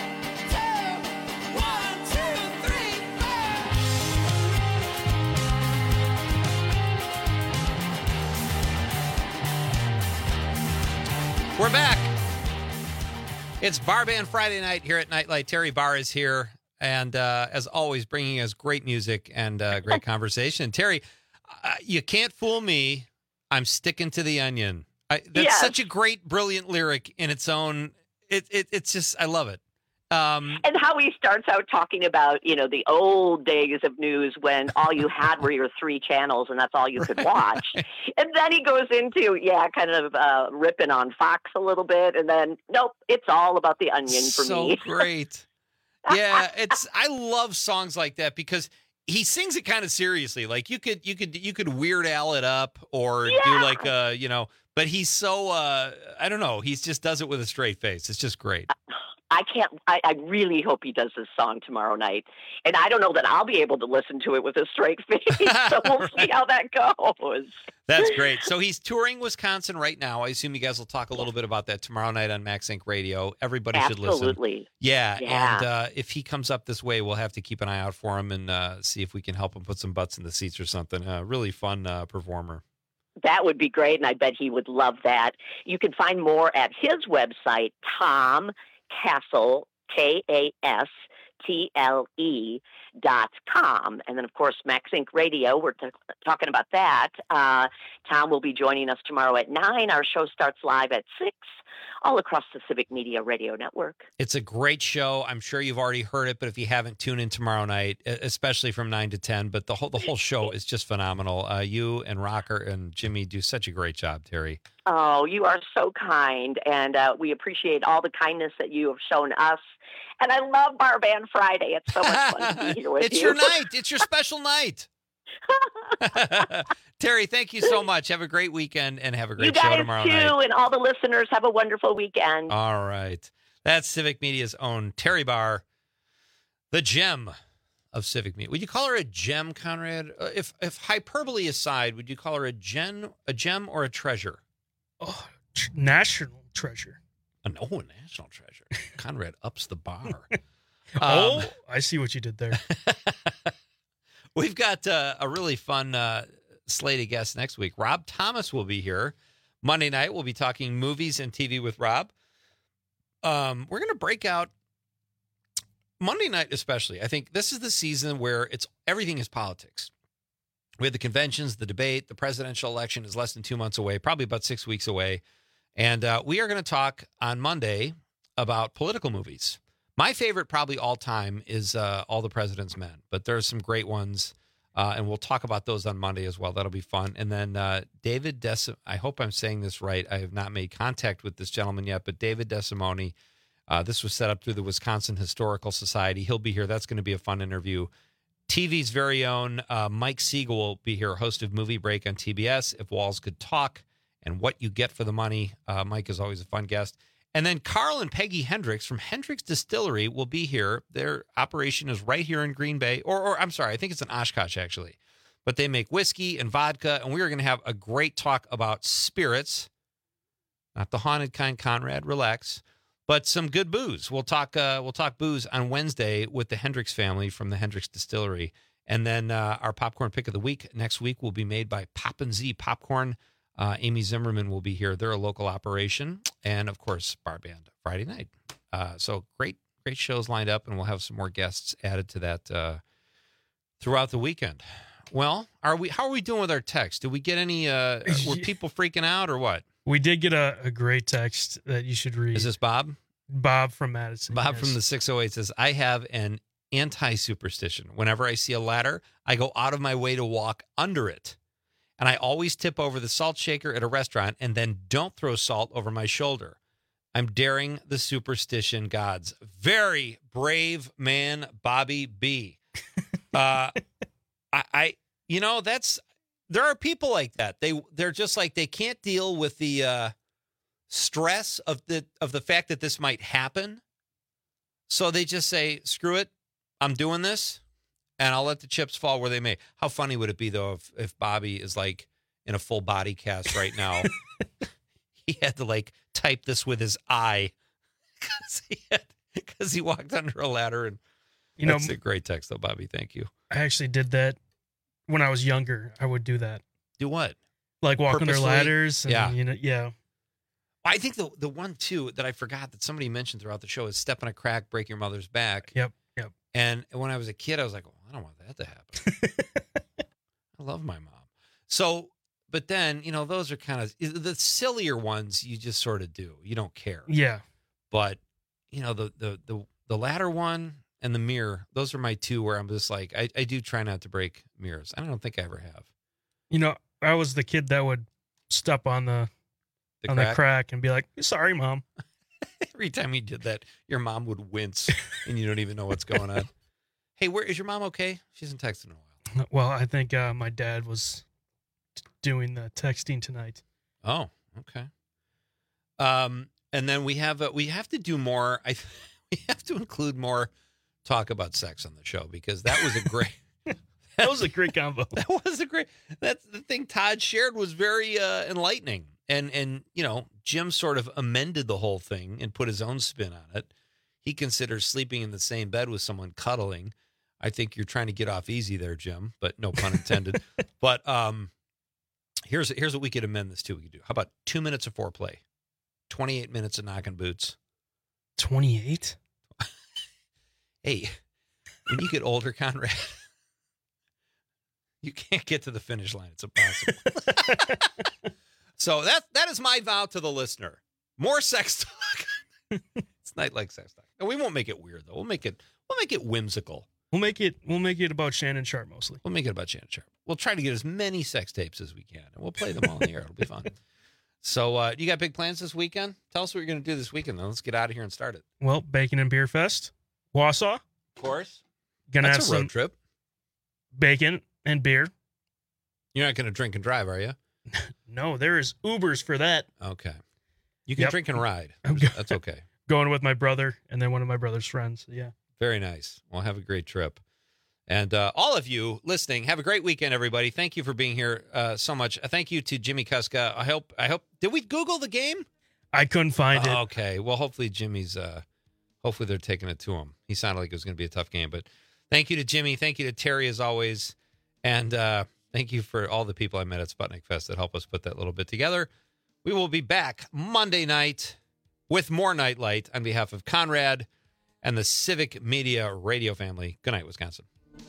We're back. It's Barband Friday night here at Nightlight. Terry Barr is here, and as always, bringing us great music and great conversation. Terry, you can't fool me. I'm sticking to the onion. That's such a great, brilliant lyric in its own. It's just, I love it. And how he starts out talking about, the old days of news when all you had were your 3 channels and that's all you could watch. And then he goes into, kind of ripping on Fox a little bit. And then, nope, it's all about the onion for me. So great. Yeah, I love songs like that because he sings it kind of seriously. Like you could Weird Al it up or do like, but he's so, I don't know. He just does it with a straight face. It's just great. I really hope he does this song tomorrow night. And I don't know that I'll be able to listen to it with a straight face. So we'll see how that goes. That's great. So he's touring Wisconsin right now. I assume you guys will talk a little bit about that tomorrow night on Max Inc. Radio. Everybody should listen. Absolutely. Yeah. And if he comes up this way, we'll have to keep an eye out for him and see if we can help him put some butts in the seats or something. Really fun performer. That would be great. And I bet he would love that. You can find more at his website, Tom Castle, KASTLE.com. And then, of course, Max Inc. Radio, we're talking about that. Tom will be joining us tomorrow at 9. Our show starts live at 6, all across the Civic Media Radio Network. It's a great show. I'm sure you've already heard it, but if you haven't, tune in tomorrow night, especially from 9 to 10. But the whole show is just phenomenal. You and Rocker and Jimmy do such a great job, Terry. Oh, you are so kind, and we appreciate all the kindness that you have shown us. And I love Barband Friday. It's so much fun to be here with you. It's your night. It's your special night. Terry, thank you so much. Have a great weekend and have a great show tomorrow night. You guys too, and all the listeners have a wonderful weekend. All right. That's Civic Media's own Terry Barr, the gem of Civic Media. Would you call her a gem, Conrad? If hyperbole aside, would you call her a gem or a treasure? Oh, national treasure. A national treasure. Conrad ups the bar. I see what you did there. We've got a really fun slate of guests next week. Rob Thomas will be here. Monday night, we'll be talking movies and TV with Rob. We're going to break out Monday night especially. I think this is the season where everything is politics. We have the conventions, the debate, the presidential election is less than 2 months away, probably about 6 weeks away. And we are going to talk on Monday about political movies. My favorite probably all time is All the President's Men, but there are some great ones, and we'll talk about those on Monday as well. That'll be fun. And then David I hope I'm saying this right. I have not made contact with this gentleman yet, but David DeSimone, this was set up through the Wisconsin Historical Society. He'll be here. That's going to be a fun interview. TV's very own Mike Siegel will be here, host of Movie Break on TBS, If Walls Could Talk, and What You Get for the Money. Mike is always a fun guest. And then Carl and Peggy Hendricks from Hendricks Distillery will be here. Their operation is right here in Green Bay, or I'm sorry, I think it's in Oshkosh, actually. But they make whiskey and vodka, and we are going to have a great talk about spirits. Not the haunted kind, Conrad, relax. But some good booze. We'll talk booze on Wednesday with the Hendricks family from the Hendricks Distillery. And then our popcorn pick of the week next week will be made by Poppin' Z Popcorn. Amy Zimmerman will be here. They're a local operation. And, of course, Bar Band Friday night. So great shows lined up, and we'll have some more guests added to that throughout the weekend. Well, how are we doing with our text? Did we get any, were people freaking out or what? We did get a great text that you should read. Is this Bob? Bob from Madison. Bob yes. from the 608 says, I have an anti-superstition. Whenever I see a ladder, I go out of my way to walk under it. And I always tip over the salt shaker at a restaurant and then don't throw salt over my shoulder. I'm daring the superstition gods. Very brave man, Bobby B. There are people like that. They're just like, they can't deal with the stress of the fact that this might happen. So they just say, screw it, I'm doing this, and I'll let the chips fall where they may. How funny would it be, though, if Bobby is like in a full body cast right now? He had to like type this with his eye because he walked under a ladder. And that's a great text, though, Bobby. Thank you. I actually did that when I was younger. I would do that. Do what? Like walk under Purposely? ladders. And, Yeah. Yeah. I think the one, too, that I forgot that somebody mentioned throughout the show is step in a crack, break your mother's back. Yep. And when I was a kid, I was like, well, I don't want that to happen. I love my mom. So, but then, those are kind of the sillier ones you just sort of do. You don't care. Yeah. But, the latter one and the mirror, those are my two where I'm just like, I do try not to break mirrors. I don't think I ever have. I was the kid that would step on the crack and be like, sorry, Mom. Every time you did that, your mom would wince and you don't even know what's going on. Hey, where is your mom okay? She hasn't texted in a while. Well, I think my dad was doing the texting tonight. Oh, okay. And then we have to do more. We have to include more talk about sex on the show because that was a great that was a great combo. That's the thing Todd shared was very enlightening. And Jim sort of amended the whole thing and put his own spin on it. He considers sleeping in the same bed with someone cuddling. I think you're trying to get off easy there, Jim, but no pun intended. But here's what we could amend this to. We could do. How about 2 minutes of foreplay? 28 minutes of knocking boots. 28? Hey, when you get older, Conrad, you can't get to the finish line. It's impossible. So that is my vow to the listener. More sex talk. It's not like sex talk. And we won't make it weird though. We'll make it whimsical. We'll make it about Shannon Sharp mostly. We'll make it about Shannon Sharp. We'll try to get as many sex tapes as we can, and we'll play them all in the air. It'll be fun. So you got big plans this weekend? Tell us what you're going to do this weekend, then. Let's get out of here and start it. Well, Bacon and Beer Fest, Wausau. Of course. Gonna That's have a road trip. Bacon and beer. You're not going to drink and drive, are you? No, there is Ubers for that. Okay. You can drink and ride. That's okay. Going with my brother and then one of my brother's friends. Yeah. Very nice. Well, have a great trip. And all of you listening, have a great weekend, everybody. Thank you for being here so much. Thank you to Jimmy Kuska. I hope. Did we Google the game? I couldn't find it. Okay. Well, hopefully Jimmy's. Hopefully they're taking it to him. He sounded like it was going to be a tough game, but thank you to Jimmy. Thank you to Terry as always, and thank you for all the people I met at Sputnik Fest that helped us put that little bit together. We will be back Monday night with more Nightlight on behalf of Conrad and the Civic Media Radio family. Good night, Wisconsin.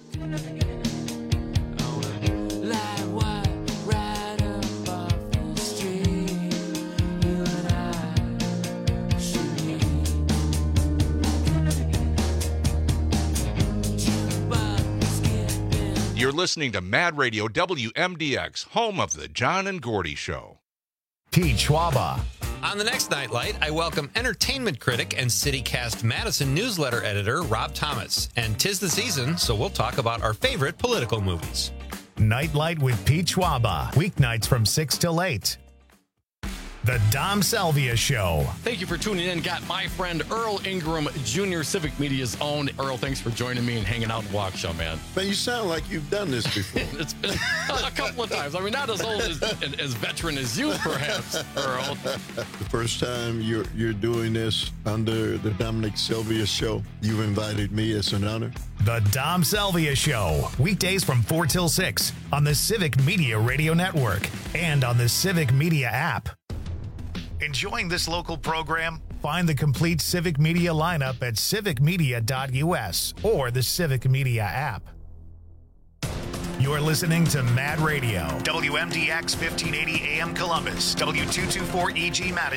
You're listening to Mad Radio WMDX, home of the John and Gordy Show. Pete Schwaba. On the next Nightlight, I welcome entertainment critic and CityCast Madison newsletter editor Rob Thomas. And 'tis the season, so we'll talk about our favorite political movies. Nightlight with Pete Schwaba, weeknights from 6 till 8. The Dom Salvia Show. Thank you for tuning in. Got my friend Earl Ingram Jr., Civic Media's own. Earl, thanks for joining me and hanging out in Waukesha, man. Man, you sound like you've done this before. It's been a couple of times. I mean, not as old as veteran as you, perhaps, Earl. The first time you're doing this under the Dominic Salvia Show, you've invited me. It's an honor. The Dom Salvia Show, weekdays from 4 till 6 on the Civic Media Radio Network and on the Civic Media app. Enjoying this local program? Find the complete Civic Media lineup at civicmedia.us or the Civic Media app. You're listening to Mad Radio, WMDX 1580 AM Columbus, W224EG Madison.